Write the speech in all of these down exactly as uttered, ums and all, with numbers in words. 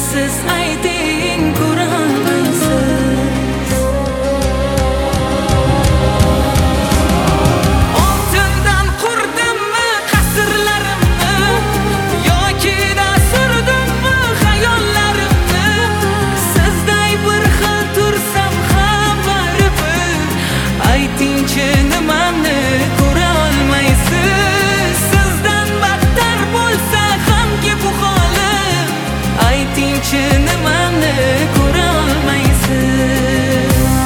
siz ayting, ko'ra olmaysiz. Oltindan qurdimmi qasrlarimni, yoki da surdimmi xayollarimni? Sizday bir xil tursam ham baribir, aytingchi nimamni ko'ra olmaysiz. Sizdan battar bo'lsa hamki bu holim, aytingchi nimamni ko'ra olmaysiz.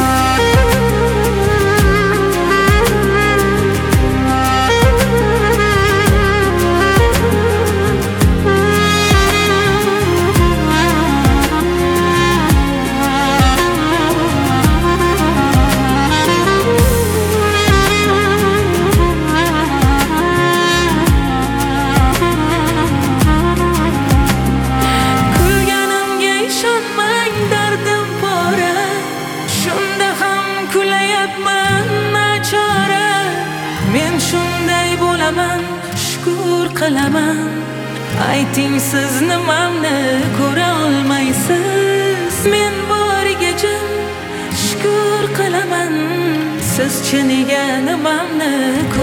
Kulganimga ishonmang, dardim pora, shunda ham kulayapman nachora. Men shunday bo'laman, shukr qilaman, ayting siz nimamni ko'ra olmaysiz. Men borigacha shukr qilaman, siz-chi nega nimamni